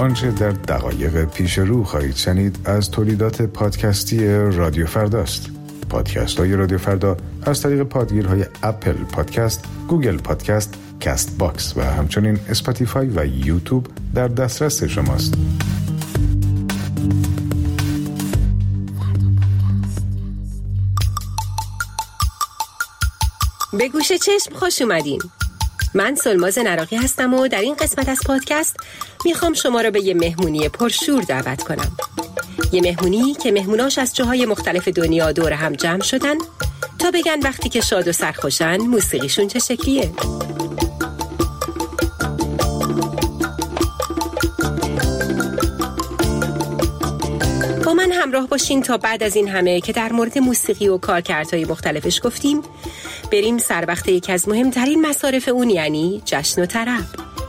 آنچه در دقایق پیش رو خواهید شنید از تولیدات پادکستی رادیو فرداست. پادکست های رادیو فردا از طریق پادگیرهای اپل پادکست، گوگل پادکست، کست باکس و همچنین اسپاتیفای و یوتیوب در دسترس شماست. به گوش چشم خوش اومدین. من سلماز نراقی هستم و در این قسمت از پادکست میخوام شما رو به یه مهمونی پرشور دعوت کنم. یه مهمونی که مهموناش از جاهای مختلف دنیا دور هم جمع شدن تا بگن وقتی که شاد و سرخوشن موسیقیشون چه شکلیه. با من همراه باشین تا بعد از این همه که در مورد موسیقی و کارکردهای مختلفش گفتیم بریم سر وقت یکی از مهمترین مصارف اون، یعنی جشن و طرب.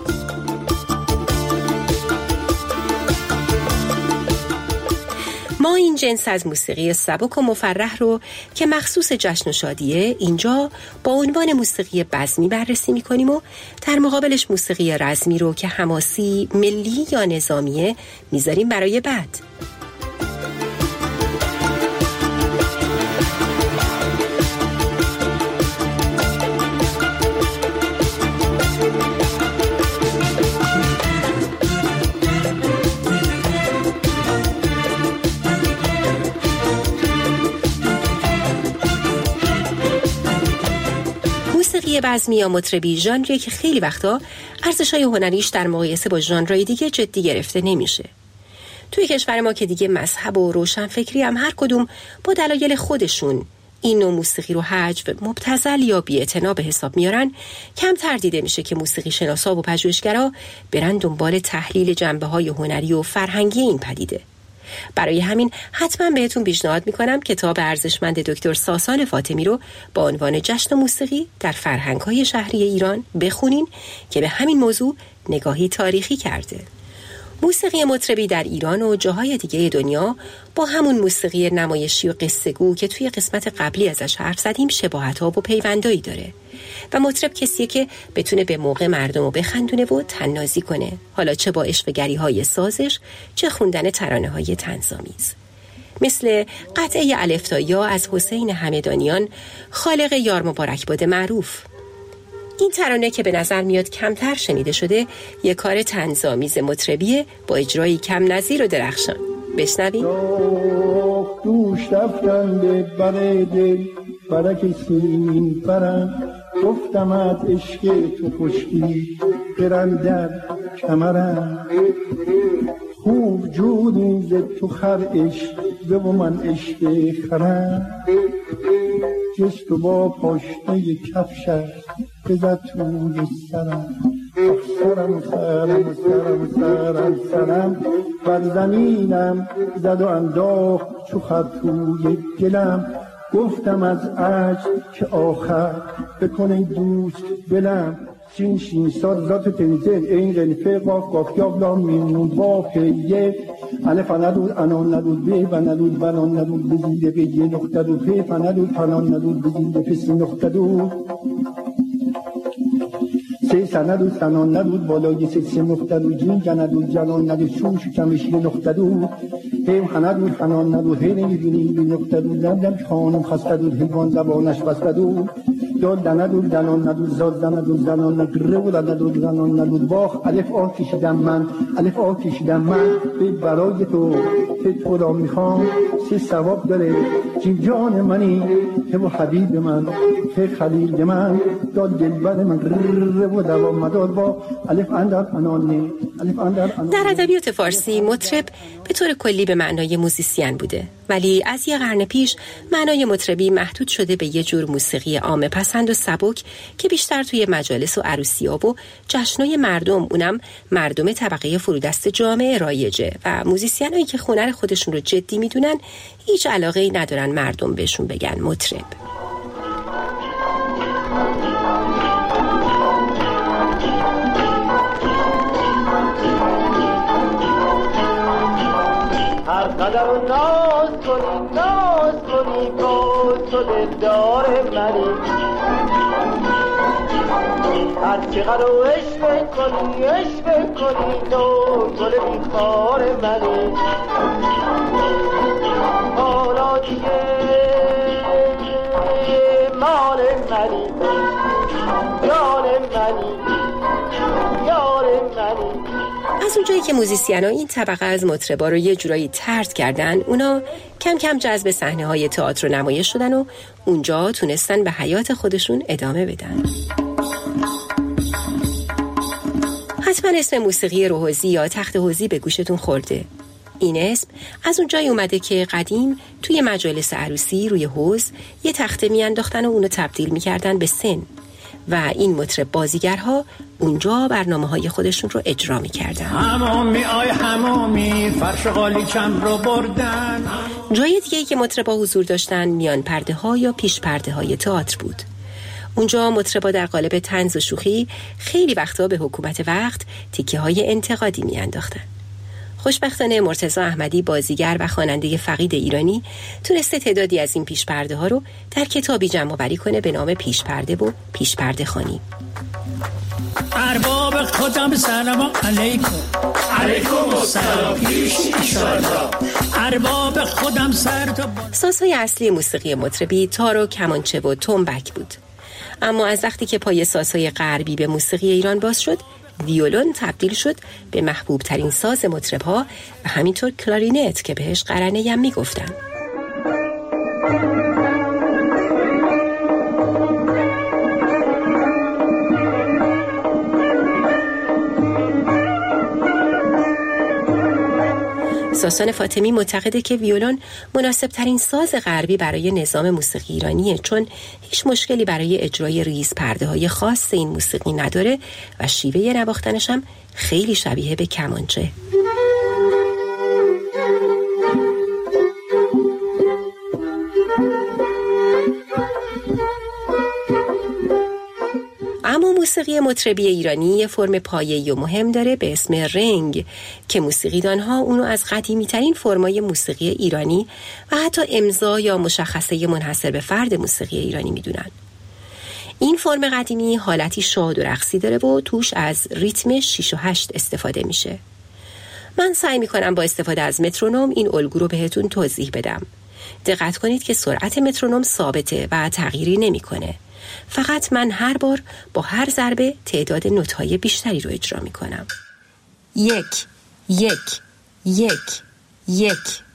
ما این جنس از موسیقی سبک و مفرح رو که مخصوص جشن و شادیه اینجا با عنوان موسیقی بزمی بررسی می‌کنیم و در مقابلش موسیقی رزمی رو که حماسی، ملی یا نظامیه میذاریم برای بعد. موسیقی بزمی یا مطربی ژانری که خیلی وقتا ارزش‌های هنریش در مقایسه با ژانرهای دیگه جدی گرفته نمیشه. توی کشور ما که دیگه مذهب و روشنفکری هم هر کدوم با دلایل خودشون این نوع موسیقی رو حجو، مبتذل یا بی‌اعتنا به حساب میارن، کم تردیده میشه که موسیقی شناسا و پژوهشگرا برن دنبال تحلیل جنبه‌های هنری و فرهنگی این پدیده. برای همین حتما بهتون پیشنهاد میکنم کتاب ارزشمند دکتر ساسان فاطمی رو با عنوان جشن و موسیقی در فرهنگ‌های شهری ایران بخونین که به همین موضوع نگاهی تاریخی کرده. موسیقی مطربی در ایران و جاهای دیگه دنیا با همون موسیقی نمایشی و قصه‌گو که توی قسمت قبلی ازش حرف زدیم شباهت‌ها و پیوندایی داره و مطرب کسیه که بتونه به موقع مردم رو بخندونه و طنازی کنه، حالا چه با اشوه‌گری‌های سازش چه خوندن ترانه‌های طنزآمیز. مثل قطعه الفتایا از حسین همدانیان، خالق یار مبارکباد معروف. این ترانه که به نظر میاد کمتر شنیده شده یک کار طنزآمیز مطربیه با اجرایی کم نظیر و درخشان. بشنویم. دوش رفتم به بر دل برک سیم برم، گفتم از عشق تو خشکی برم در کمرم، خوب جودی ز تو خر عشق و من عشق خرم، جست و با پاشنه کفشت بزد توی سرم، سرم بر زمینم زد و انداخت چو خر توی گلم، گفتم از عجب که آخر بکنه دوست دلم، سین شین صاد ذات تنزل این غنفه قاف قاف یاب لام میم نون واف یه الف ندود انان ندود به و ندود بنان ندود بزیده به یه نقطه دود په فندود پنان ندود بزیده پس نقطه دود سه سندود سنان ندود بالای سه نقطه دود جین جندود جنان ندود شوش کمش یه نقطه دود هیم هندود حنان ندود هی نمیبینی به نقطه دود نمدم خانم خسته دود حیوان زبانش بسته دود دال دندود دنان ندود زاد دندود زنان ندود دندود زنان ندود باخ الف آ کشیدم من الف آ کشیدم من به برای تو خدا میخوام سه ثواب داره جان منی که و حبیب من که خلیل من داد دلبر من و دوام مداد با الف اندر انانه الف اندر انانه. در ادبیات فارسی مطرب به طور کلی به معنای موزیسین بوده، ولی از یه قرن پیش معنای مطربی محدود شده به یه جور موسیقی عامه پسند و سبک که بیشتر توی مجالس و عروسی‌ها و جشن‌های مردم، اونم مردم طبقه فرودست جامعه رایجه و موزیسینایی که هنر خودشون رو جدی میدونن هیچ علاقه‌ای ندارن مردم بهشون بگن مطرب. هر قدر و ناز کنی تو دلدار منی، هرچی قرار عشق کنی تو گل بیخار منی حالا دیگه مال منی یار منی یار منی. از اونجایی که موزیسینا این طبقه از مطربا رو یه جورایی طرد کردن، اونا کم کم جذب صحنه‌های تئاتر و نمایش شدن و اونجا تونستن به حیات خودشون ادامه بدن. حتما اسم موسیقی روحوزی یا تخت حوزی به گوشتون خورده. این اسم از اونجایی اومده که قدیم توی مجالس عروسی روی حوض یه تخته میانداختن و اونو تبدیل میکردن به سن و این مطرب بازیگرها اونجا برنامه‌های خودشون رو اجرا می‌کردن. همامی فرش قالیچم رو بردن. جای دیگه‌ای که مطربا حضور داشتن میان پرده‌ها یا پیش پرده‌های تئاتر بود. اونجا مطربا در قالب طنز و شوخی خیلی وقتا به حکومت وقت تیکه‌های انتقادی میانداختن. خوشبختانه مرتضی احمدی بازیگر و خواننده فقید ایرانی تونسته تعدادی از این پیش پرده ها رو در کتابی جمع‌آوری کنه به نام پیش پرده و پیش پرده خوانی. ارباب خودم سلام علیکم. علیکم السلام پیش ایشالله. ارباب خودم سرد. سازهای اصلی موسیقی مطربی تار و کمانچه و تنبک بود. اما از وقتی که پای سازهای غربی به موسیقی ایران باز شد، ویولون تبدیل شد به محبوب ترین ساز مطرب‌ها و همینطور کلارینت که بهش قرنه هم میگفتن. ساسان فاطمی معتقده که ویولون مناسب ترین ساز غربی برای نظام موسیقی ایرانیه، چون هیچ مشکلی برای اجرای ریز پرده های خاص این موسیقی نداره و شیوه نواختنش هم خیلی شبیه به کمانچه. اما موسیقی مطربی ایرانی یه فرم پایه‌ای و مهم داره به اسم رنگ که موسیقیدان‌ها اونو از قدیمی‌ترین فرمای موسیقی ایرانی و حتی امضا یا مشخصه منحصر به فرد موسیقی ایرانی میدونن. این فرم قدیمی حالتی شاد و رقصی داره و توش از ریتم 6 و 8 استفاده میشه. من سعی میکنم با استفاده از مترونوم این الگو رو بهتون توضیح بدم. دقت کنید که سرعت مترونوم ثابته و تغییری نمیکنه. فقط من هر بار با هر ضربه تعداد نوت‌های بیشتری رو اجرا میکنم. 1 1 1 1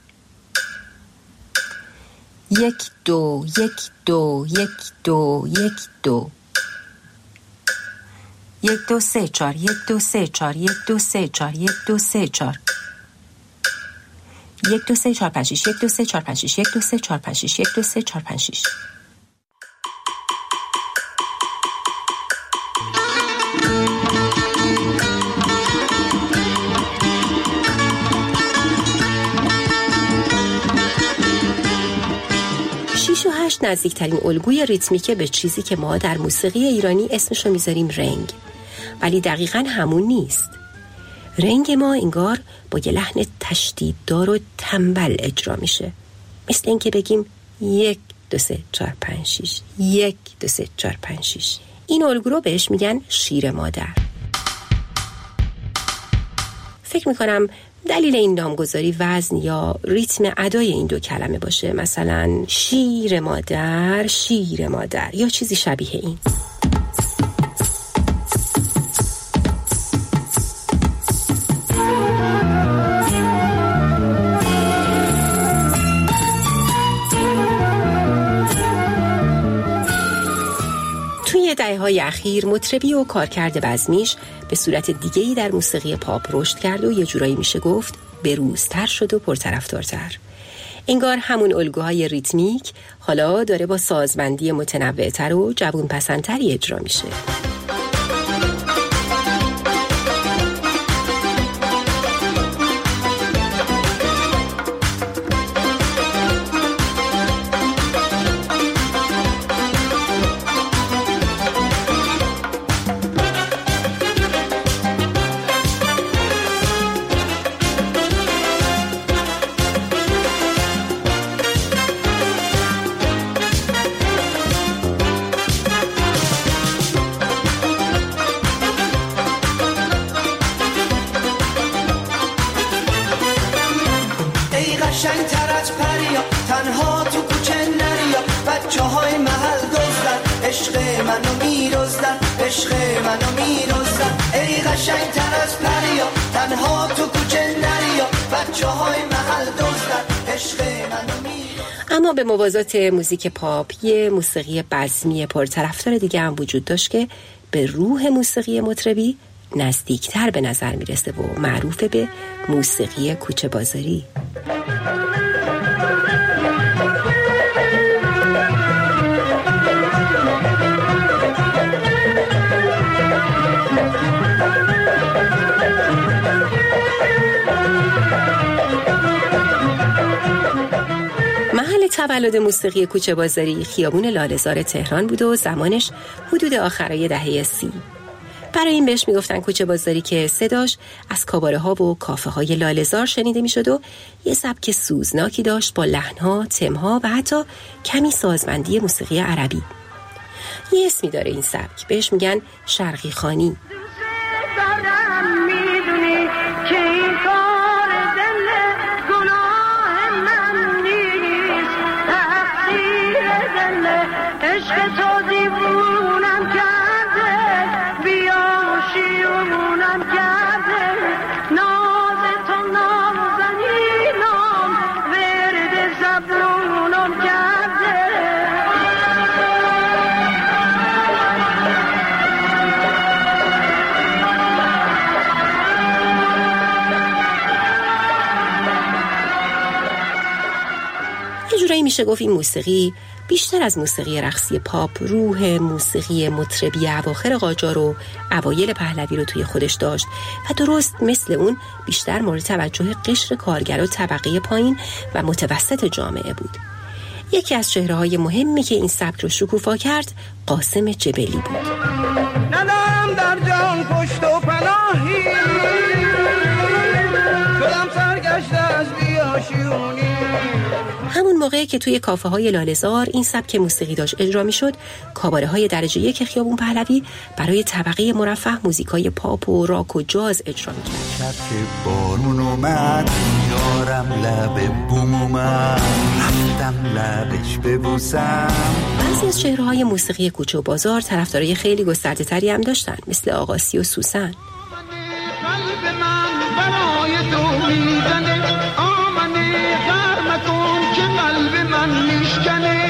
1 2 1 2 1 2 1 2 1 2 3 4 1 2 3 4 1 2 3 4 1 2 3 4 1 2 3 4 5 6 1 2 3 4 5 6 1 2 3 4 5 6 1 2 3 4 5 6. نزدیکترین الگوی ریتمیکه به چیزی که ما در موسیقی ایرانی اسمشو میذاریم رنگ، ولی دقیقاً همون نیست. رنگ ما انگار با یه لحن تشدیددار و تنبل اجرا میشه، مثل اینکه بگیم 1 2 3 4 5 6 1 2 3 4 5 6. این الگو رو بهش میگن شیر مادر. فکر میکنم دلیل این نامگذاری وزن یا ریتم ادای این دو کلمه باشه، مثلا شیر مادر شیر مادر یا چیزی شبیه این. توی دهه‌های اخیر مطربی و کارکرد بزمیش به صورت دیگه‌ای در موسیقی پاپ رشد کرد و یه جورایی میشه گفت بروزتر شد و پرطرفدارتر. انگار همون الگوهای ریتمیک حالا داره با سازبندی متنوع‌تر و جوان‌پسندتری اجرا میشه. می‌دزدن، عشق منو می‌دزدن. ای قشنگ‌تر از پریا، تنها تو کوچه نریا، بچه‌های محل دزدن، عشق منو می‌دزدن. اما به موازات موزیک پاپ یه موسیقی بزمی پرطرفدار دیگه هم وجود داشت که به روح موسیقی مطربی نزدیکتر به نظر میرسه و معروف به موسیقی کوچه بازاری. محل تولد موسیقی کوچه بازاری خیابون لاله‌زار تهران بود و زمانش حدود آخرای دهه 30. برای این بهش میگفتن کوچه بازاری که صداش از کاباره ها و کافه های لاله‌زار شنیده میشد و یه سبک سوزناکی داشت با لحن‌ها، تم‌ها و حتی کمی سازمندی موسیقی عربی. یه اسمی داره این سبک، بهش میگن شرقی خوانی. جورایی میشه گفت این موسیقی بیشتر از موسیقی رقصی پاپ روح موسیقی مطربی اواخر قاجار و اوایل پهلوی رو توی خودش داشت و درست مثل اون بیشتر مورد توجه قشر کارگر و طبقه پایین و متوسط جامعه بود. یکی از چهره‌های مهمی که این سبک رو شکوفا کرد قاسم جبلی بود. ندارم در جان پشت و پناهی، شدم سرگشته از بیاشیونی. همون موقعی که توی کافه های لاله‌زار این سبک موسیقی داشت اجرا میشد، کاباره های درجه 1 خیابون پهلوی برای طبقه مرفه موزیکای پاپ و راک و جاز اجرا میکرد. شب که بارون اومد یارم لب بوم اومد، رفتم لبش ببوسم. بعضی از چهره‌های موسیقی کوچه و بازار طرفدارای خیلی گسترده تری هم داشتن، مثل آقاسی و سوسن. قلب من برای تو میزنه، آمنه غرم کن که قلب من میشکنه.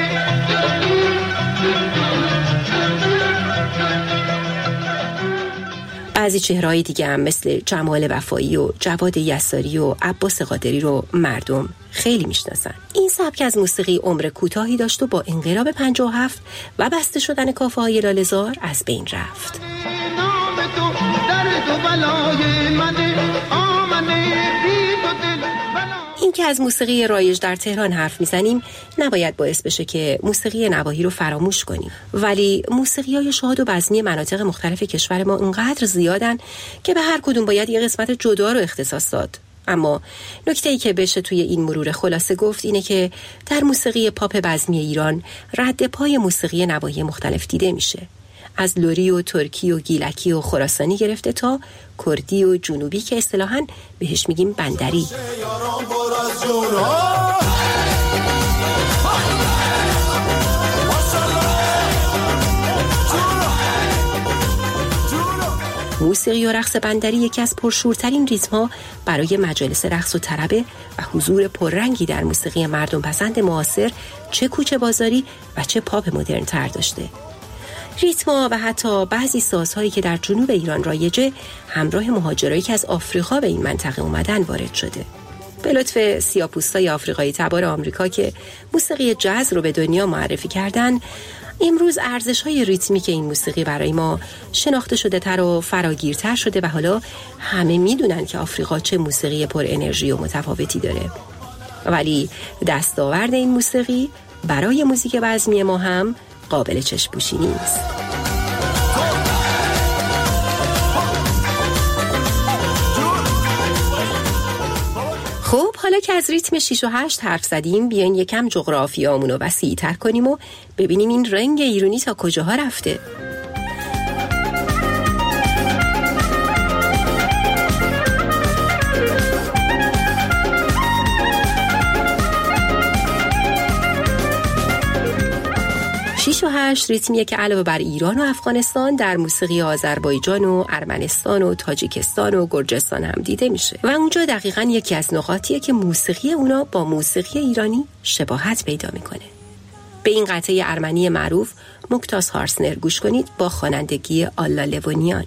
بعضی چهره‌های دیگه هم مثل جمال وفایی و جواد یساری و عباس قادری رو مردم خیلی میشناسن. این سبک از موسیقی عمر کوتاهی داشت و با انقلاب 57 و بسته شدن کافه‌های لاله‌زار از بین رفت. نام تو در تو بلای منه، آمنه بی تو دل بلای. این که از موسیقی رایج در تهران حرف میزنیم نباید باعث بشه که موسیقی نواحی رو فراموش کنیم، ولی موسیقی‌های شاد و بزمی مناطق مختلف کشور ما اونقدر زیادن که به هر کدوم باید یه قسمت جدا رو اختصاص داد. اما نکته‌ای که بشه توی این مرور خلاصه گفت اینه که در موسیقی پاپ بزمی ایران رد پای موسیقی نواحی مختلف دیده میشه، از لری و ترکی و گیلکی و خراسانی گرفته تا کردی و جنوبی که اصطلاحاً بهش میگیم بندری. موسیقی و رقص بندری یکی از پرشورترین ریتم‌ها برای مجالس رقص و طربه و حضور پررنگی در موسیقی مردم پسند معاصر، چه کوچه بازاری و چه پاپ مدرن تر داشته. ریتم‌ها و حتی بعضی سازهایی که در جنوب ایران رایجه همراه مهاجرایی که از آفریقا به این منطقه اومدن وارد شده. به لطف سیاه‌پوستای آفریقایی تبار آمریکا که موسیقی جاز رو به دنیا معرفی کردن، امروز ارزش‌های ریتمیک این موسیقی برای ما شناخته شده تر و فراگیرتر شده و حالا همه میدونن که آفریقا چه موسیقی پر انرژی و متفاوتی داره. ولی دستاورد این موسیقی برای موزیک بزمی ما هم قابل چشم‌پوشی نیست. خب حالا که از ریتم 6 و 8 حرف زدیم، بیاین یکم جغرافیامون رو وسیع‌تر کنیم و ببینیم این رنگ ایرانی تا کجاها رفته. 6 و 8 ریتمیه که علاوه بر ایران و افغانستان در موسیقی آذربایجان و ارمنستان و تاجیکستان و گرجستان هم دیده میشه و اونجا دقیقاً یکی از نقاطیه که موسیقی اونا با موسیقی ایرانی شباهت پیدا میکنه. به این قطعه ارمنی معروف موکتاس هارسنر گوش کنید با خوانندگی آلا لوونیان.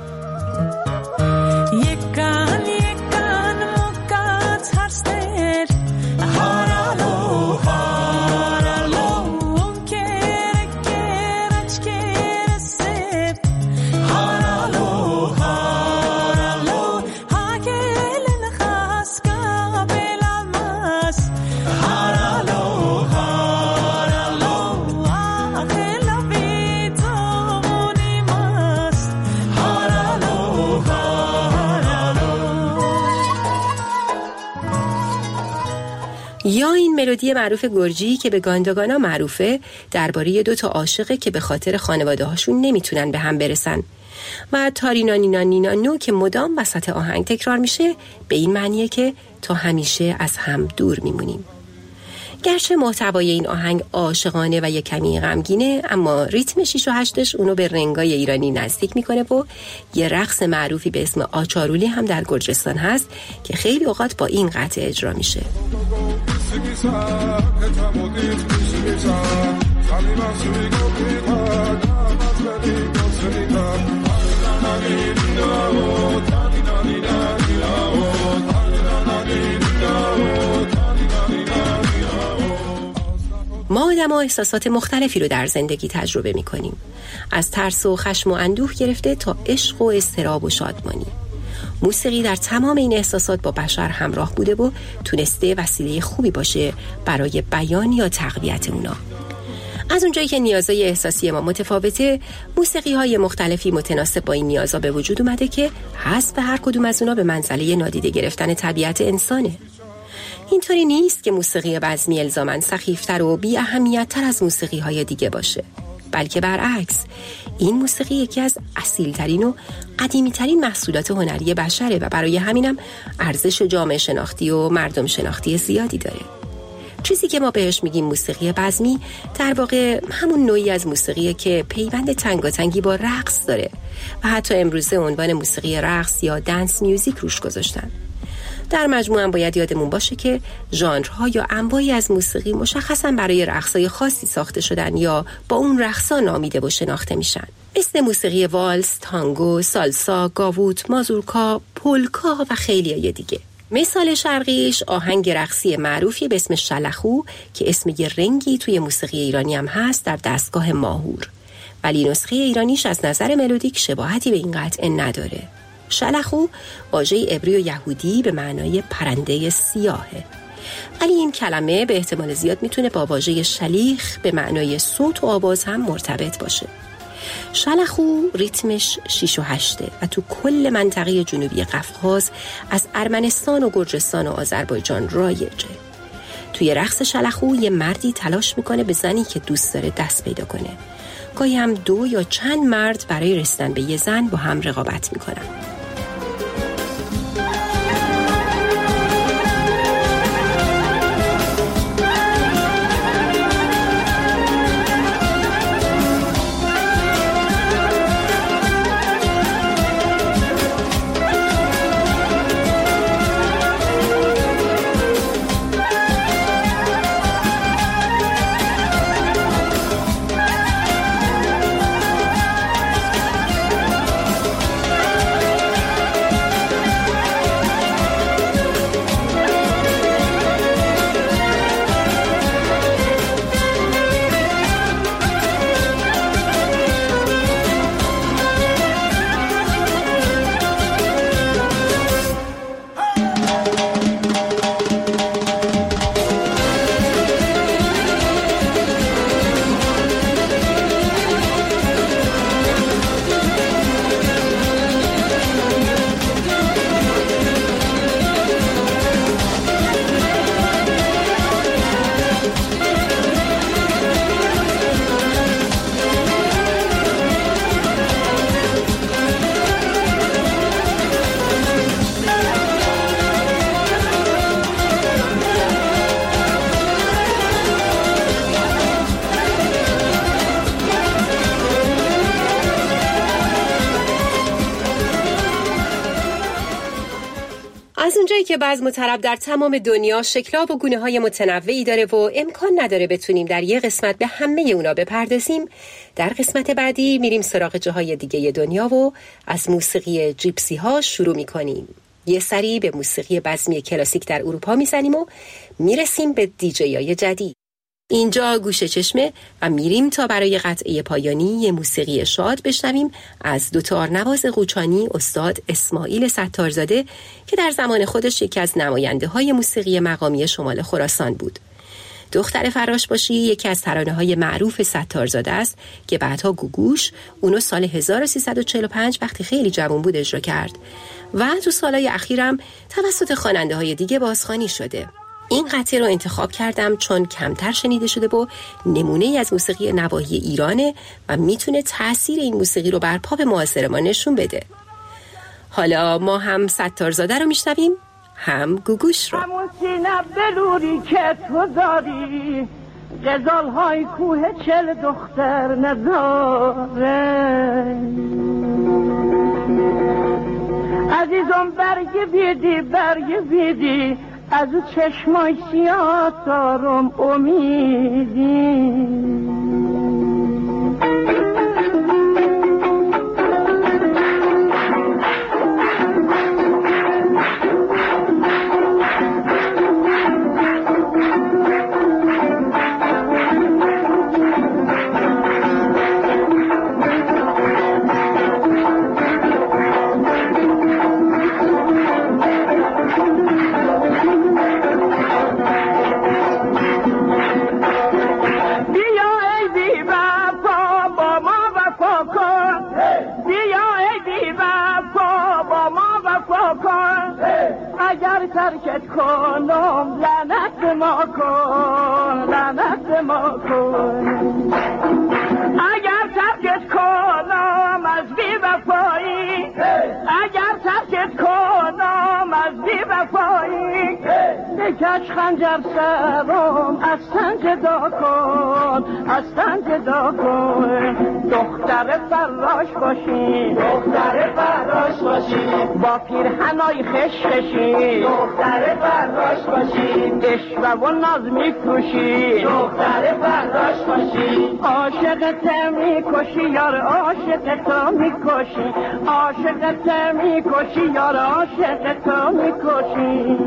یا این ملودی معروف گرجی که به گانداگانا معروفه، درباره 2 عاشقه که به خاطر خانواده هاشون نمیتونن به هم برسن و تارینا نینا نینا نو که مدام وسط آهنگ تکرار میشه، به این معنیه که تا همیشه از هم دور میمونیم. گرچه محتوای این آهنگ عاشقانه و یک کمی غمگینه، اما ریتم 6 و 8ش اونو به رنگای ایرانی نزدیک میکنه و یه رقص معروفی به اسم آچارولی هم در گرجستان هست که خیلی اوقات با این قطعه اجرا میشه. ما آدم‌ها احساسات مختلفی رو در زندگی تجربه می‌کنیم، از ترس و خشم و اندوه گرفته تا عشق و اضطراب و شادمانی. موسیقی در تمام این احساسات با بشر همراه بوده و تونسته وسیله خوبی باشه برای بیان یا تقویت اونا. از اونجایی که نیازهای احساسی ما متفاوته، موسیقی‌های مختلفی متناسب با این نیازها به وجود اومده که حذف هر کدوم از اونا به منزله نادیده گرفتن طبیعت انسانه. اینطوری نیست که موسیقی بزمی الزاماً سخیفتر و بی اهمیت‌تر از موسیقی‌های دیگه باشه، بلکه برعکس، این موسیقی یکی از اصیل‌ترین و قدیمی‌ترین محصولات هنری بشره و برای همینم ارزش جامعه شناختی و مردم شناختی زیادی داره. چیزی که ما بهش میگیم موسیقی بزمی در واقع همون نوعی از موسیقیه که پیوند تنگاتنگی با رقص داره و حتی امروزه عنوان موسیقی رقص یا دنس میوزیک روش گذاشتن. در مجموع هم باید یادمون باشه که ژانرها یا انواعی از موسیقی مشخصاً برای رقصای خاصی ساخته شدن یا با اون رقصا نامیده و شناخته میشن، مثل موسیقی والس، تانگو، سالسا، گاووت، مازورکا، پولکا و خیلیای دیگه. مثال شرقیش آهنگ رقصی معروفی به اسم شلخو که اسم یه رنگی توی موسیقی ایرانی هم هست در دستگاه ماهور، ولی نسخه ایرانیش از نظر ملودیک شباهتی به این قطعه نداره. شلخو واژه عبری و یهودی به معنای پرنده سیاهه، ولی این کلمه به احتمال زیاد میتونه با واژه شلیخ به معنای صوت و آواز هم مرتبط باشه. شلخو ریتمش 6 و 8 و تو کل منطقه جنوبی قفقاز از ارمنستان و گرجستان و آذربایجان رایجه. توی رقص شلخو یه مردی تلاش میکنه به زنی که دوست داره دست پیدا کنه. گاهی هم 2 یا چند مرد برای رسیدن به یه زن با هم رقابت میکنن. جایی که بزم و طرب در تمام دنیا شکل‌ها و گونه‌های متنوعی داره و امکان نداره بتونیم در یه قسمت به همه اونا بپردازیم، در قسمت بعدی میریم سراغ جاهای دیگه دنیا و از موسیقی جیپسی ها شروع میکنیم. یه سری به موسیقی بزمی کلاسیک در اروپا میزنیم و میرسیم به دیجی‌های جدید. اینجا گوشه چشمه و میریم تا برای قطعه پایانی یه موسیقی شاد بشنویم از دوتارنواز قوچانی استاد اسماعیل ستارزاده که در زمان خودش یکی از نماینده های موسیقی مقامی شمال خراسان بود. دختر فراش باشی یکی از ترانه‌های معروف ستارزاده است که بعدها گوگوش اونو سال 1345 وقتی خیلی جوان بود اجرا کرد و تو سالهای اخیرم توسط خواننده‌های دیگه بازخوانی شده. این قطعه رو انتخاب کردم چون کمتر شنیده شده و نمونه‌ای از موسیقی نواحی ایرانه و میتونه تأثیر این موسیقی رو بر پاپ معاصر ما نشون بده. حالا ما هم ستارزاده رو میشنویم هم گوگوش رو. همون سینه بلوری که تو داری غزال های کوه چل دختر نداره. عزیزم برگ بیدی از او چشمای سیاه دارم امیدی. اگر ترکت کنم لعنت ما کن، لعنت ما کن. اگر ترکت کنم از بی وفایی، اگر ترکت کنم از بی وفایی، بکش خنجر سرم از تن جدا کن، از تن جدا کن. دختر فراش باشی، دختر فراش باشی، با پیرهنای خشخشی، دختر فراش باشی، عشوه و ناز میفروشی، دختر فراش باشی. عاشقت میکشی یار، عاشقت میکشی، عاشقت میکشی یار، عاشقت میکشی.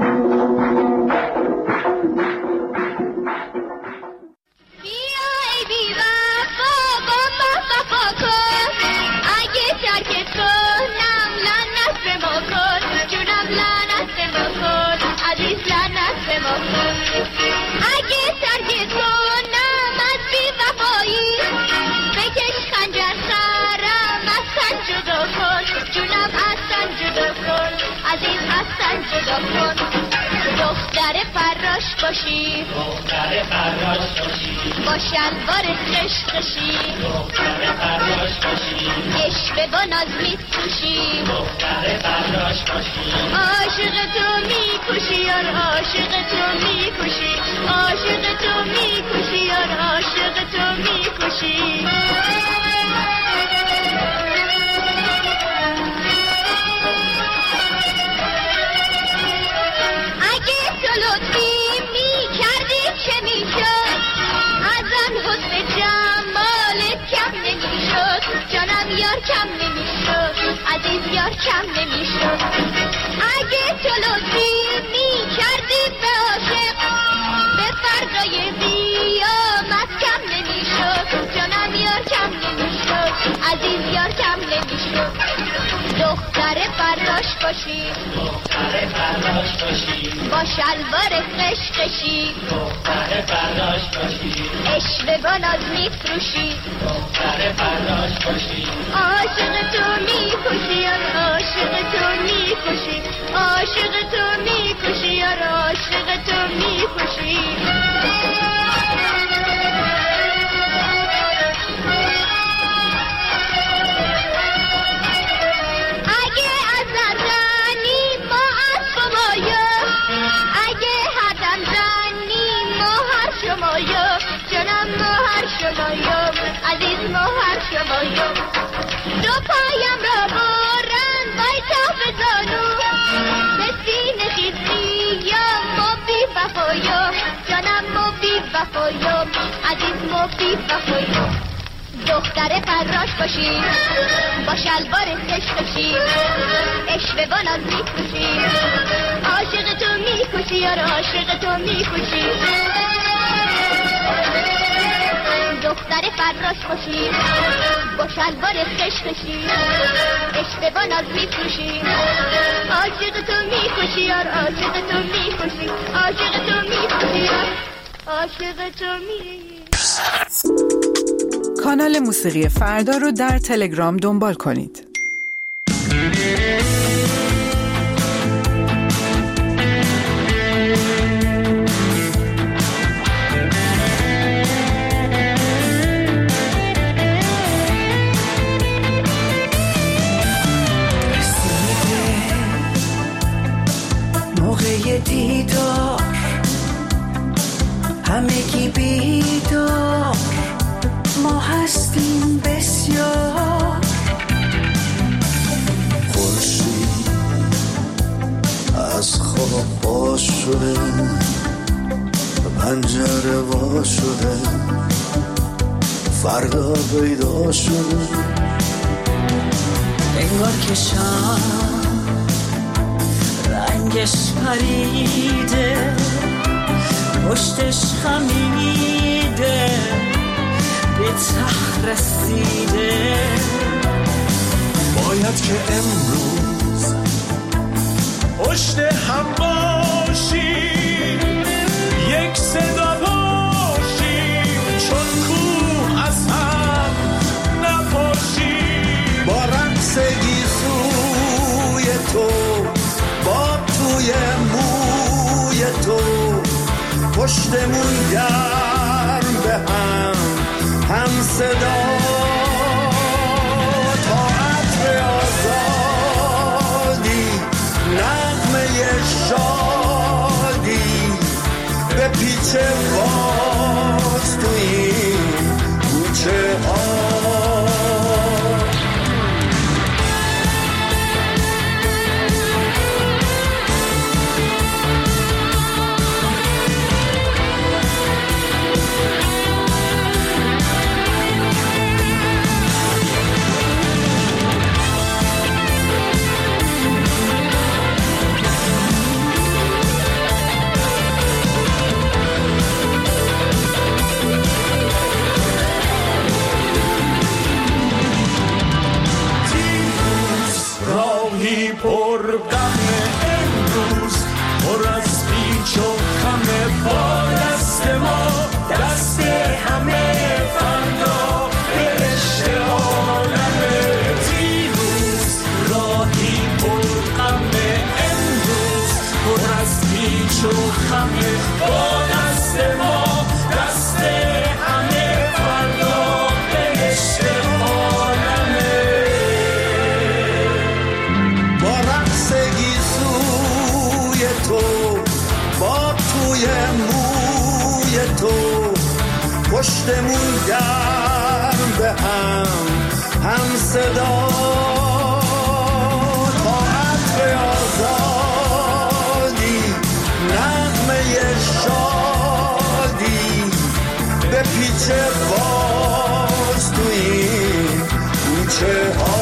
دختر فراش باشی، دختر فراش باشی، با شلوار خشخشی، دختر فراش باشی، عشوه با ناز میفروشی، دختر فراش باشی. عاشق تو میکشی یار، عاشق تو میکشی، عاشق تو میکشی یار، عاشق تو میکشی. کم نمیشد عزیز یار، کم نمیشد. اگه تو لطفی میکردی به عاشق، به فردای قیامت کم نمیشد جانم یار، کم نمیشد عزیز یار، کم نمیشد. دختر فراش باشی، دختر فراش باشی، با شلوار خشخشی، دختر فراش باشی، عشوه با ناز میفروشی، دختر فراش باشی. عاشق تو میکشی یار، عاشق تو میکشی، عاشق تو میکشی یار، عاشق تو میکشی. اگه از نزنی ما از شمایا، اگه هدم زنی ما هر شمایا، جانم ما هر شمایا، عزیز ما هر شمایا. دو پایم را برن بای تا بزانو، به سینه خیز وفایو عزیز مفید وفایو دختر فراش باشی با شلوار خشخشی عشق با ناز میکشی عاشق تو میکشی یار عاشق تو میکشی دختر فراش باشی با شلوار خشخشی عشق با ناز میکشی عاشق تو میکشی یار عاشق تو میکشی عاشق تو میکشی یار عاشق تو میکشی. کانال موسیقی فردا رو در تلگرام دنبال کنید. موقع دیدار همگی بیدار ما هستیم بسیار خورشید از خواب باز شده پنجره وا شده فردا پیدا شده انگار که شام رنگش پریده پشتش خمیده به ته رسیده باید که امروز پشت هم باشیم یک صدا باشیم چون کوه از هم نپاشیم با رقص گیسوی تو با توی موی تو پشتمون گرم به هم صدا تا عطر آزادی نغمه شادی به پیچ باز تو این کوچه ها پشتمون گرم به هم صدا تا عطر آزادی نغمه شادی به پیچ باز تو این کوچه ها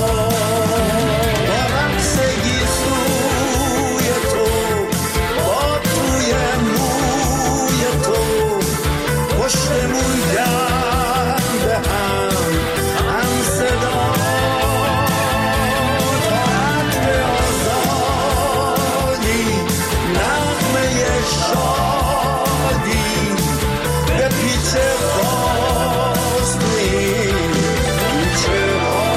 با رقص گیسوی تو با توی موی تو پشتمون گرم به هم صدا تا عطر آزادی نغمه شادی به پیچ باز تو این کوچه ها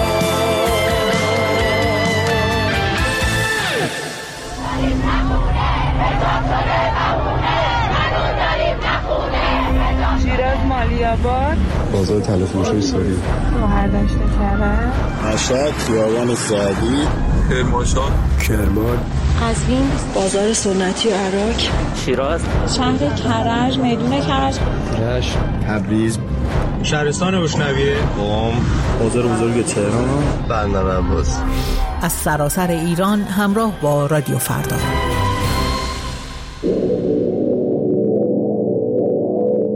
شیراز مالی‌آباد بازار طلا فروشی ساری مهردشت کرد مشهد خیابان سعدی کرمانشاه کرمان قزوین بازار سنتی و عراق شیراز شهر کرج میدون کرج رشت تبریز شهرستان بشنویه قم بازار بزرگ تهران بندر عباس از سراسر ایران همراه با رادیو فردا.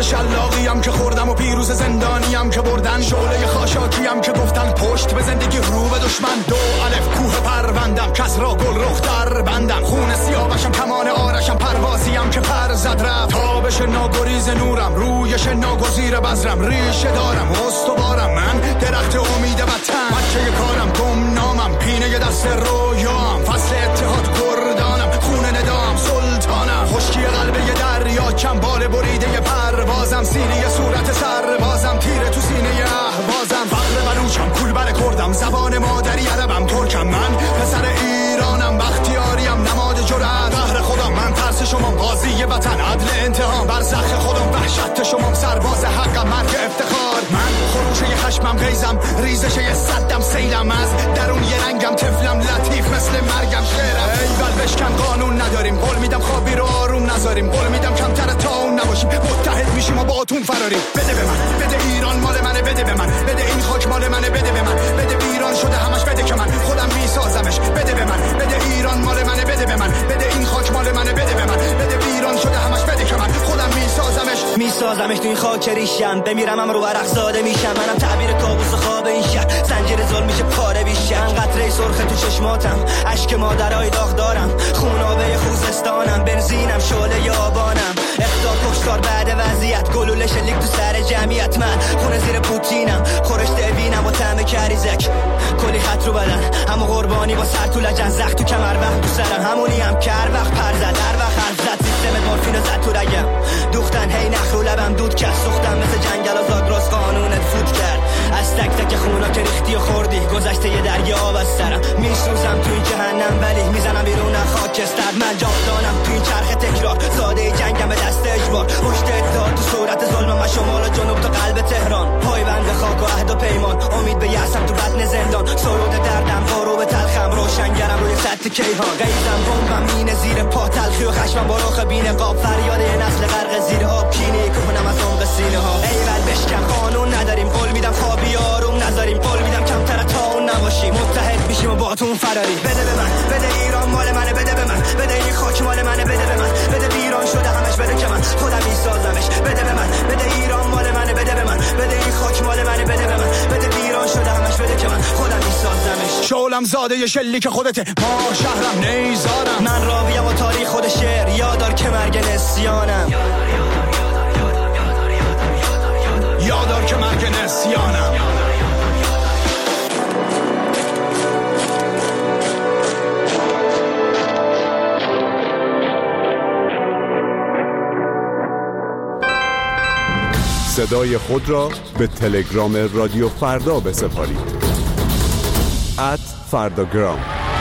شلاقیم که خوردم و پیروز زندانیم که بردن، شعله خاشاکیم که گفتن پشت به زندگی رو به دشمن. 2 الف کوه پروندم، کس را گل رخ در بندم، خون سیاوشم کمان آرشم، پروازیم که پر زد رفت. تابش ناگریز نورم، رویش ناگزیر بذرم، ریشه دارم استوارم، من درخت امید وطن. بچه کارم گمنامم، پینه دست رویام، فصل اتحاد کردانم، خون ندام سلطانم. خشکی قلب یه دریا، چنبال بریده پروازم، سینه صورت سربازم، تیره تو سینه اهوازم. فقر بلوچم، کولبر کردم، زبان مادری عربم، ترکم، من پسر ایرانم، بختیاریم، نماد جرأت، قهر خودم، من ترس شمام، قاضی وطن، عدل انتقام، برزخ خودم، وحشت شمام، سرباز حقم، مرگ افتخار. من خروشه خشمم، غیظم، ریزشه صدم، سیلم، از درون یه رنگم، طفلم، لطیف مثل مرگم، شعرم. ایول بشکن، قانون نداریم، قول میدم خوابی رو آروم نذاریم، قول میدم کمتر تا اون نباشیم، متحد میشیم و با اتون فراریم. بده به من، بده ایران مال منه، بده به من، بده این خاک مال منه، بده به من، بده ایران شده همش، بده که من خودم میسازمش، بده به من، بده ایران مال منه، بده به من، بده این خاک مال منه، بده به من، بده ایران شده همش، بده که من خودم میسازمش تو این خاک ریشم. بمیرم هم رو ورق زاده میشم، منم تعبیر کابوس و خواب این شهر، زنجیر ظلم میشه پاره بیشم. قطره سرخ تو چشماتم، اشک مادرای داغ دارم، خونابه خوزستانم، بنزینم، شعله یابانم، اخطار کشتار بعد وضعیت، گلوله شلیک تو سر جمعیت. من خونه زیر پوتینم، خورش دوینم و طعم کریزک، کلی خط رو بدن، همو قربانی با سر تو لجن، زخ تو کمر وقت تو سرم، همونی هم کر وقت پر زد، در وقت حرف زد، سیستم مورفین زد تو رگم، دوختن هی نخ رو لبم دود کرد، سوختم مثل جنگل آزاد، راست قانونت فوت کرد. از تک تک خونا که ریختی و خوردی، گذشته یه دریا آب از سرم، میسوزم تو این جهنم ولی میزنم بیرون خاکستر. من جاودانم تو این چرخ تکرار، ساده جنگم به دست اجبار، پشت اتحاد تو صورت ظلمم، و شمال و جنوب تو قلب تهران، پایبند خاک و عهد و پیمان، امید به یأسم تو بطن زندان، سرود دردم، غروب تلخم، روشنگرم روی سطح کیهان، غیظم، بمبم، مینه زیر پا، تلخی و خشمم با رخ بی‌نقاب، فریاد یه نسل غرق زیر آب، کینه کنم از عمق سینه ها. ایول بشکن، قانون نداریم، قول میدم خوابی آروم نذاریم، قول میدم کمتر تا اون نباشیم، متحد میشیم و با تون فراری. بده به من، بده ایران مال منه، بده به من، بده این خاک مال منه، بده به من، بده ایران شده همش، بده که من خودم میسازمش، بده به من، بده ایران مال منه، بده به من، بده این خاک مال منه، بده به من، بده ایران شده همش، بده که من خودم میسازمش. شعلم زاده ی شلیک خودته، ما شهرم نیزارم، من راویم و تاریخ خود شعر، یادار که مرگ نسیانم، یادار که مرگ نسیانم. صدای خود را به تلگرام رادیو فردا بسپارید. @فرداگرام.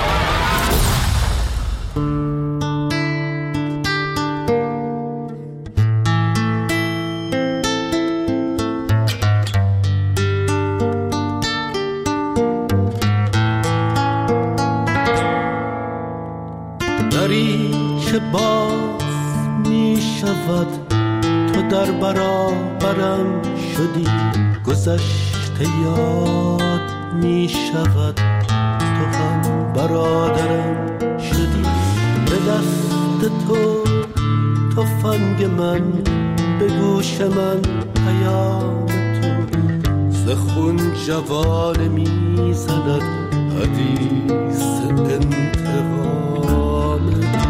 دریچه باز می شود، تو در برابرم شدی، گذشته یاد می شود، تو هم برادرم شدی، به دست تو تفنگ من، به گوش من پیام تو، ز خون جوانه می زند حدیث انتقام تو.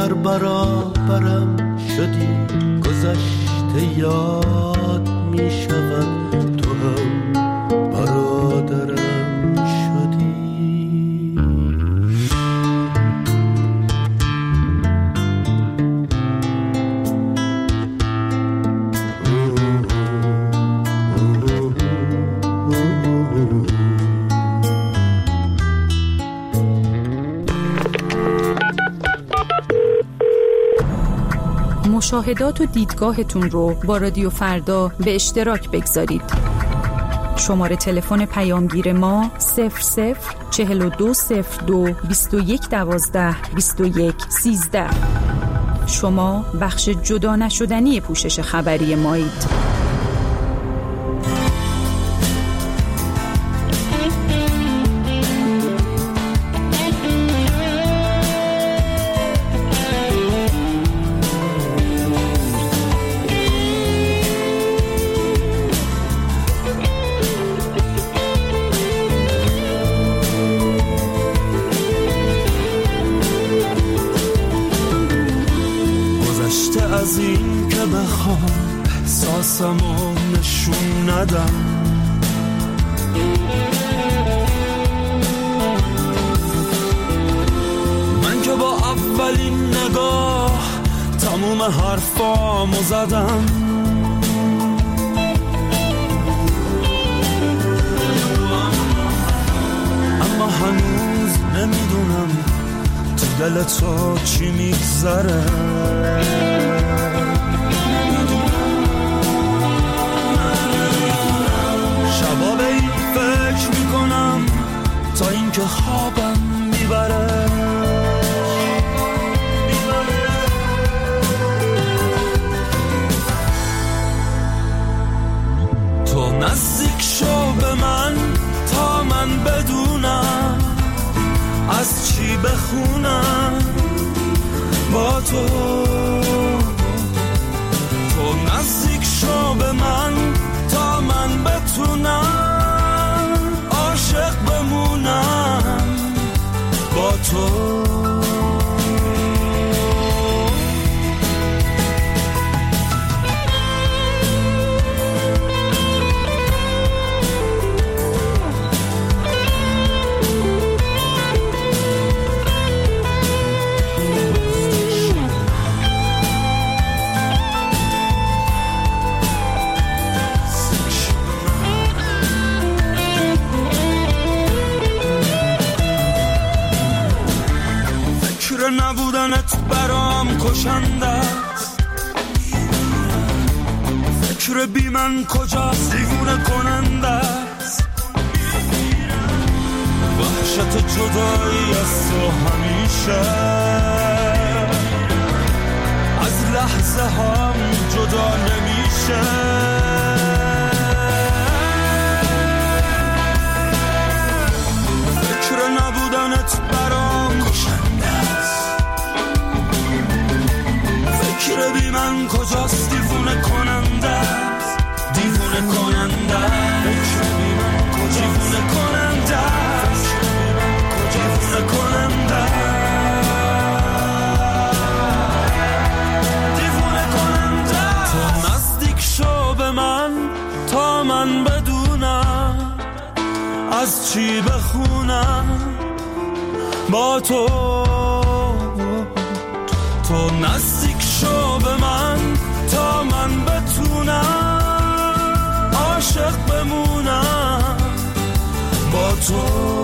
در برابرم شدی، گذشته یاد می شود، تو هم برادرم شدی. مشاهدات و دیدگاهتون رو با رادیو فردا به اشتراک بگذارید. شماره تلفن پیامگیر ما 00420221122113. شما بخش جدا نشدنی پوشش خبری مایید. از این که بخوام احساسمو نشون ندم، من که با اولین نگاه تموم حرفامو زدم، اما هنوز نمیدونم تو دل تو چی میگذره. شبا به این فکر میکنم تا اینکه خوابم میبره. تو نزدیک شو به من تا من بدونم از چی بخونم با تو. تو نزدیک شو به من تا من بتونم عاشق بمونم با تو. نبودنت برام کشنده است، فکر بی من کجاست دیوونه کننده است، وحشت جدایی از تو همیشه از لحظه هم جدا نمیشه. فکر نبودنت برام کشنده است، فکر بی من کجاست دیوونه کننده است، دیوونه کننده فکر بی من کجاست دیوونه کننده است، دیوونه کننده دیوونه کننده. تو نزدیک شو به من تا من بدونم از چی بخونم با تو. تو نزدیک شو به من تا من بتونم عاشق بمونم با تو.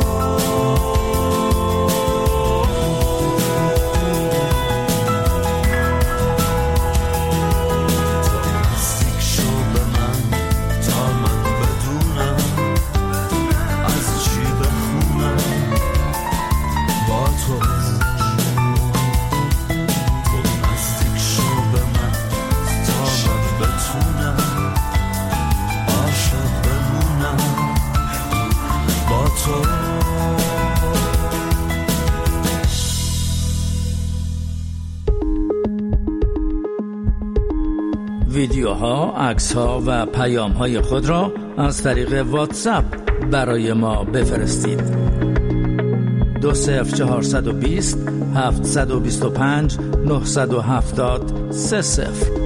ویدیوها، عکس‌ها و پیام‌های خود را از طریق واتساپ برای ما بفرستید. 20420 725 970 30.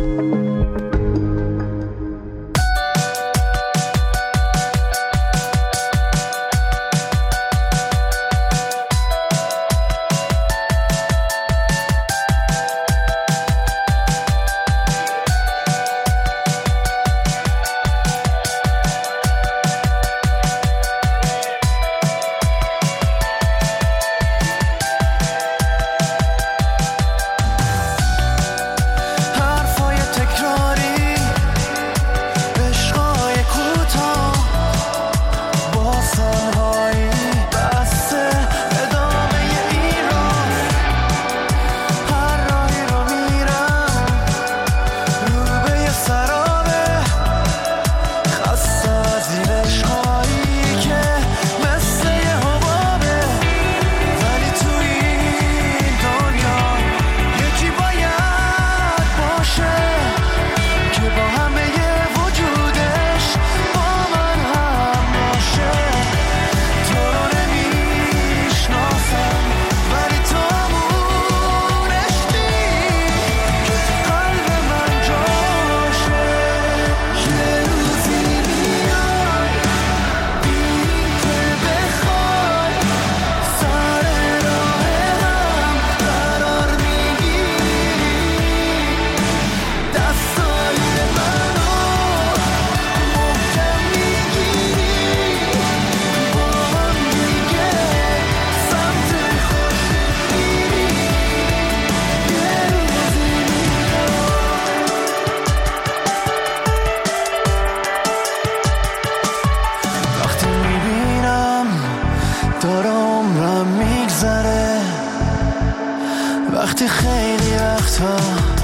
وقتی خیلی وقتا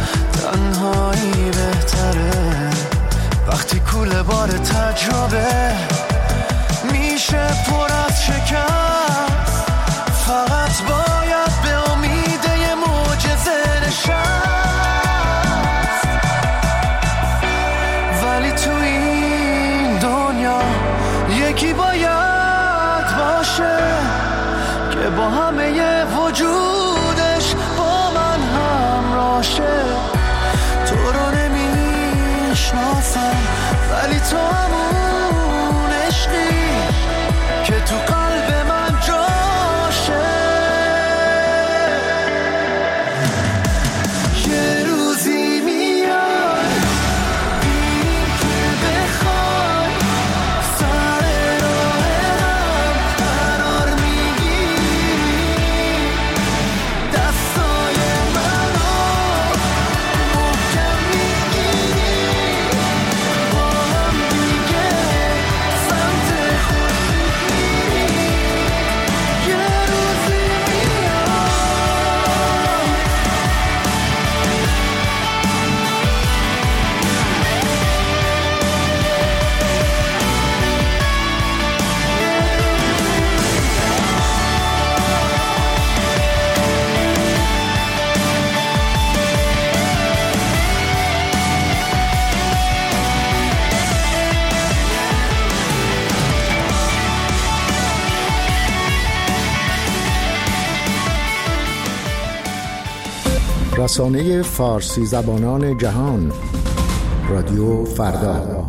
تنهایی بهتره، وقتی کوله بار تجربه میشه پر از شکست، فقط باید به امید یه معجزه نشست. ولی تو این دنیا یکی باید باشه که با همه ی وجودش با من همراشه. تو رو نمیشناسم ولی تو همون عشقی که تو قلب من جاشه. یه روزی میاد این که بخوای سر راه هم قرار میگیری، دستای منو محکم میگیری، با هم دیگه سمت خورشید میری. یه روزی میاد. رسانه فارسی زبانان جهان، رادیو فردا.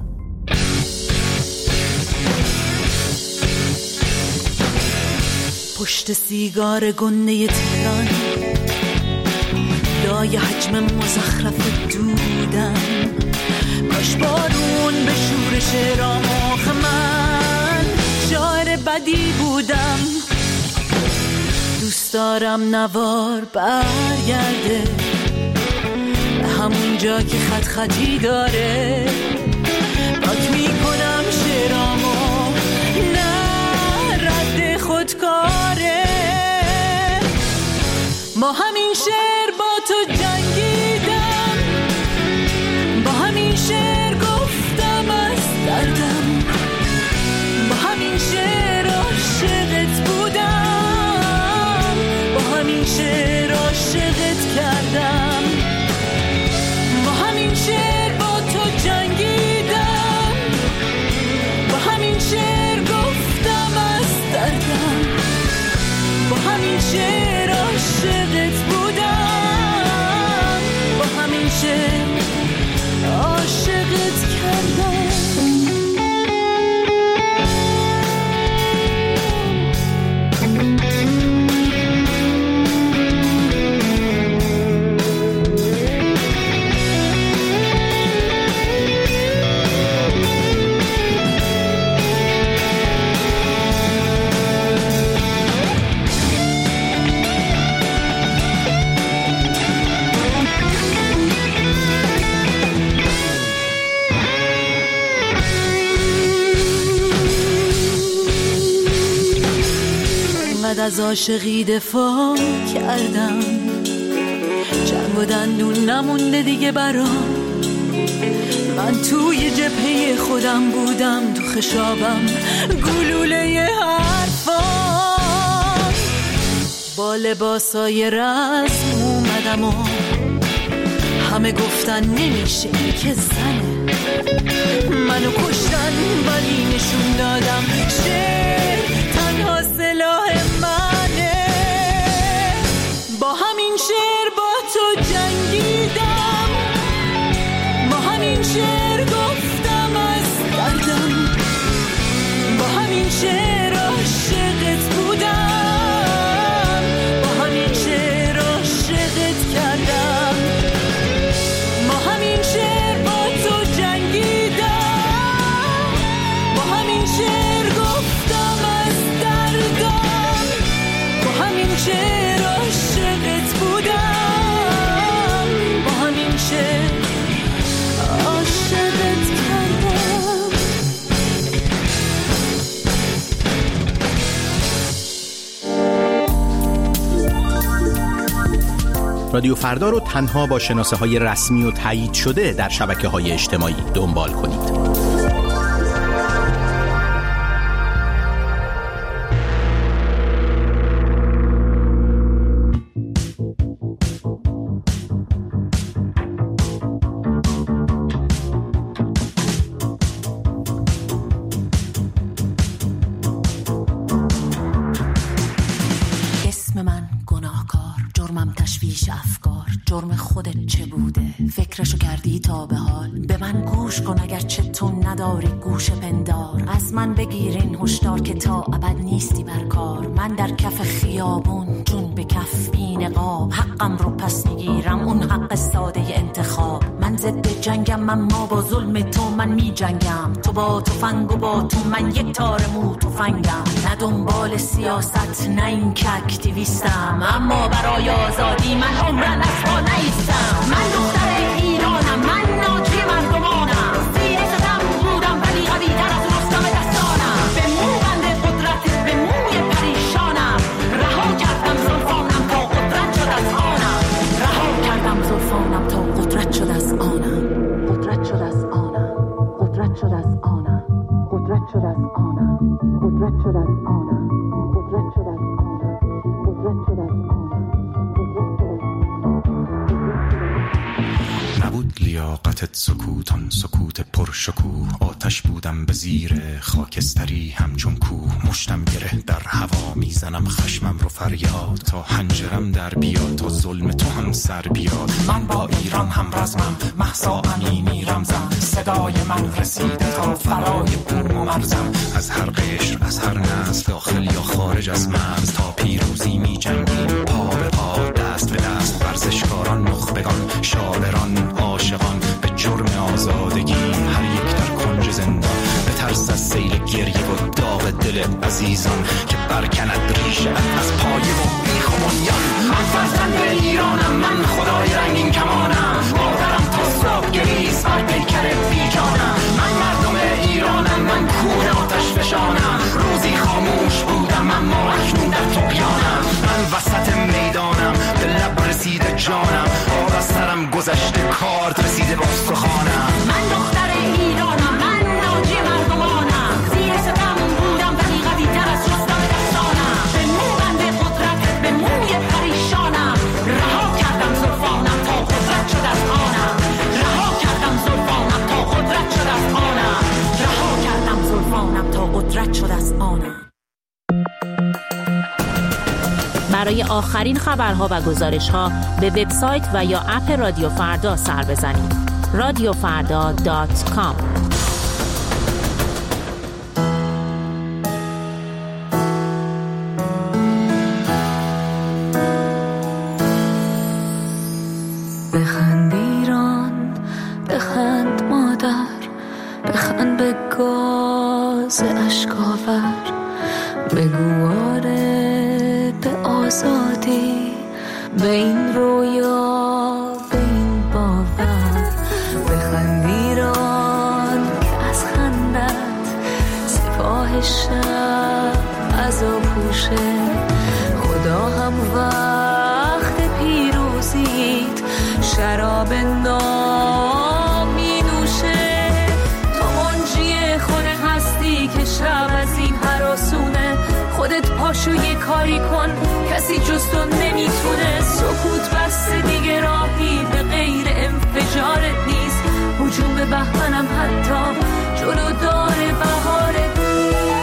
پشت سیگار گنده تهران، لای حجم مزخرف دودم، کاش بارون به شورش رامخ من، شاعر بدی بودم. دوست دارم نوار برگرده به همون جا که خط خطی داره، پاک میکنم شعرامو، نه رد خودکاره. با همین شعر با تو جنگیدم، با همین شعر گفتم از دردم، با همین شعر عاشقت بودم، با همین شعر عاشقت کردم، با همین شعر با تو جنگیدم. شعر عاشقت بودم، با همین شعر عاشقت کردم. از عاشقی دفاع کردم، جنگ و دندون نمونده دیگه برام. من توی جبهه خودم بودم، تو خشابم گلوله حرفام. با لباسای رسم اومدم و همه گفتن نمیشه که زنه. منو کشتن ولی نشون دادم شعر تنها سلاح منه. با همین شعر با تو جنگیدم، با همین شعر گفتم از دردم، با همین شعر عاشقت بودم، با همین شعر عاشقت کردم. با همین شعر با تو جنگیدم، با همین شعر گفتم از دردم، با همین شعر عاشقت بودم، با همین شعر عاشقت کردم. رادیو فردا رو تنها با شناسه‌های رسمی و تایید شده در شبکه‌های اجتماعی دنبال کنید. جرم خودت چه بوده؟ فکرشو کردی تا به حال؟ به من گوش کن اگر چه تو نداری گوش پندار. از من بگیر این هشدار که تا ابد نیستی بر کار. من در کف خیابون جون به کف بی نقاب، حقم رو پس میگیرم اون حق ساده انتخاب. من ضد جنگم اما با ظلم تو من می جنگم. تو با تفنگ و با تو من یک تار مو تفنگم. نه دنبال سیاست نه این که اکتیویستم، اما برای آزادی من عمرن از پا نیستم. من دختر ایرانم، من ناجی مردمانم. زیر ستم بودم ولی قوی تر از رستم دستانم. به موبند قدرت به موی پریشانم. رها کردم زلفانم تا قدرت شد از آنم. رها کردم زلفانم تا قدرت شد از آنم. قدرت شد از آنم. قدرت شد از آنم. قدرت شد از آنم. قدرت شد از آنم. قدرت شد از آنم. قدرت شد از آنم. نبود لیاقتت سکوتان سکوت پرشکوه. آتش بودم به زیر خاکستری همچون کوه. مشتم گره در هوا میزنم خشمم رو فریاد. تا حنجرم در بیاد تا ظلم تو هم سر بیاد. من با ایران هم رزمم، مهسا امینی رمزم. صدای من رسیده تا فرای بوم و مرزم. از هر قشر از هر نسل داخل یا خارج از مرز. تا پیروزی می جنگیم پا به پا دست به دست. ورزشکاران نخبگان شاعران عاشقان به جرم آزادگی. هر یک در کنج زندان به ترس از سیل گریه و داغ دل عزیزان که برکند ریشه از پای و بیخ و بنیان. من فرزند ایرانم، من خدای رنگین کمانم. مادرم تا صبح گریز بر پیکر بیجانم. من مردم ایرانم، من کوه آتش فشانم. روزی خاموش بودم اما اکنون در طغیانم. من وسط میدانم به لب رسیده جانم. آب از سرم گذشته کارد رسیده با سخانم. من دختر ایرانم، من ناجی مردمانم. زیر ستم بودم ولی قوی تر از رستم دستانم. به موبند قدرت به موی پریشانم. رها کردم زلفانم تا قدرت شد از آنم. رها کردم زلفانم تا قدرت شد از آنم. رها کردم زلفانم تا قدرت شد از آنم. برای آخرین خبرها و گزارش‌ها به وبسایت و یا اپ رادیو فردا سر بزنید. radiofarda.com. بخند ایران، بخند مادر، بخند به گاز اشکاور، بگو آره به آزادی، به این رویا، به این باور. بخند ایران که از خندت سپاه شب عزا پوشه، خدا هم وقت پیروزیت شراب نام می نوشه. تو منجی خود هستی که شب از این هراسونه، خودت پاشو یه کاری کن، کسی جز تو نمیتونه. سکوت بس دیگه راهی به غیر انفجارت نیست، هجوم به بهمنم حتی جلو داره بهارت نیست.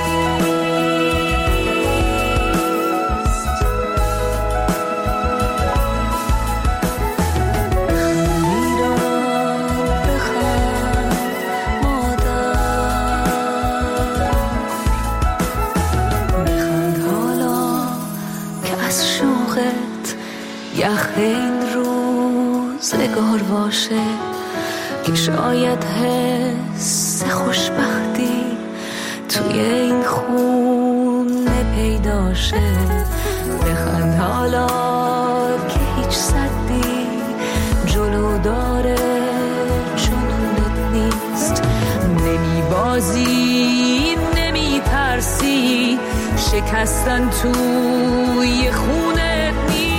یخ این روزگار باشه که شاید حس خوشبختی توی این خونه پیدا شه. بخند حالا که هیچ صدی جلو داره جنونت نیست. نمی بازی نمی ترسی، شکستن توی خونت نیست.